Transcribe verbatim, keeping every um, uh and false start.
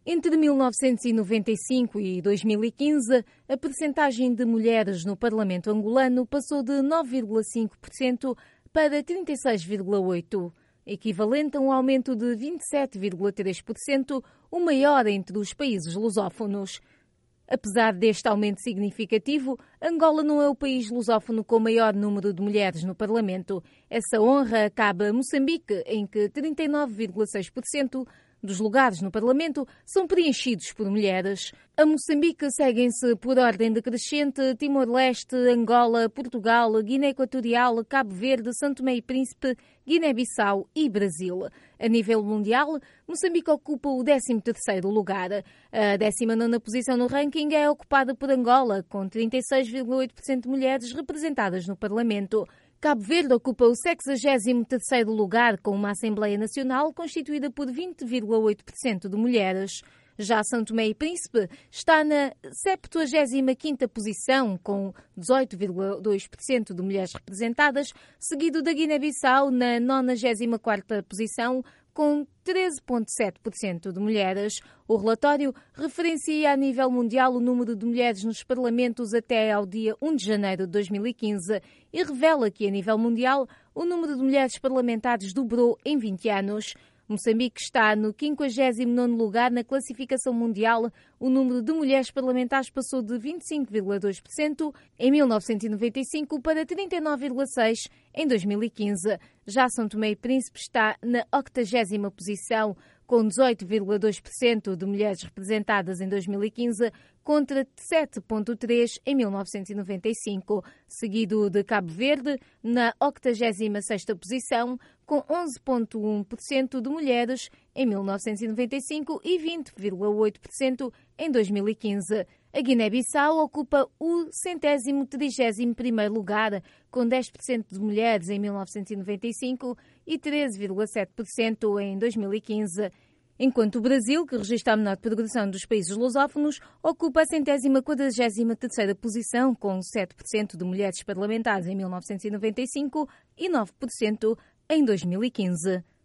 Entre mil novecentos e noventa e cinco e dois mil e quinze, a percentagem de mulheres no Parlamento angolano passou de nove vírgula cinco por cento para trinta e seis vírgula oito por cento, equivalente a um aumento de vinte e sete vírgula três por cento, o maior entre os países lusófonos. Apesar deste aumento significativo, Angola não é o país lusófono com o maior número de mulheres no Parlamento. Essa honra cabe a Moçambique, em que trinta e nove vírgula seis por cento dos lugares no Parlamento são preenchidos por mulheres. A Moçambique seguem-se por ordem decrescente Timor-Leste, Angola, Portugal, Guiné Equatorial, Cabo Verde, São Tomé e Príncipe, Guiné-Bissau e Brasil. A nível mundial, Moçambique ocupa o décimo terceiro lugar. A décima nona posição no ranking é ocupada por Angola, com trinta e seis vírgula oito por cento de mulheres representadas no Parlamento. Cabo Verde ocupa o sexagésimo terceiro lugar, com uma Assembleia Nacional constituída por vinte vírgula oito por cento de mulheres. Já São Tomé e Príncipe está na septuagésima quinta posição, com dezoito vírgula dois por cento de mulheres representadas, seguido da Guiné-Bissau na nonagésima quarta posição, com treze vírgula sete por cento de mulheres. O relatório referencia a nível mundial o número de mulheres nos parlamentos até ao dia um de janeiro de dois mil e quinze e revela que, a nível mundial, o número de mulheres parlamentares dobrou em vinte anos. Moçambique está no quinquagésimo nono lugar na classificação mundial. O número de mulheres parlamentares passou de vinte e cinco vírgula dois por cento em mil novecentos e noventa e cinco para trinta e nove vírgula seis por cento em dois mil e quinze. Já São Tomé e Príncipe está na octagésima posição, com dezoito vírgula dois por cento de mulheres representadas em dois mil e quinze, contra sete vírgula três por cento em mil novecentos e noventa e cinco, seguido de Cabo Verde, na octagésima sexta posição, com onze vírgula um por cento de mulheres em mil novecentos e noventa e cinco e vinte vírgula oito por cento em dois mil e quinze. A Guiné-Bissau ocupa o centésimo trigésimo primeiro lugar, com dez por cento de mulheres em mil novecentos e noventa e cinco e treze vírgula sete por cento em dois mil e quinze. Enquanto o Brasil, que registra a menor progressão dos países lusófonos, ocupa a centésima quadragésima terceira posição, com sete por cento de mulheres parlamentares em mil novecentos e noventa e cinco e nove por cento em dois mil e quinze.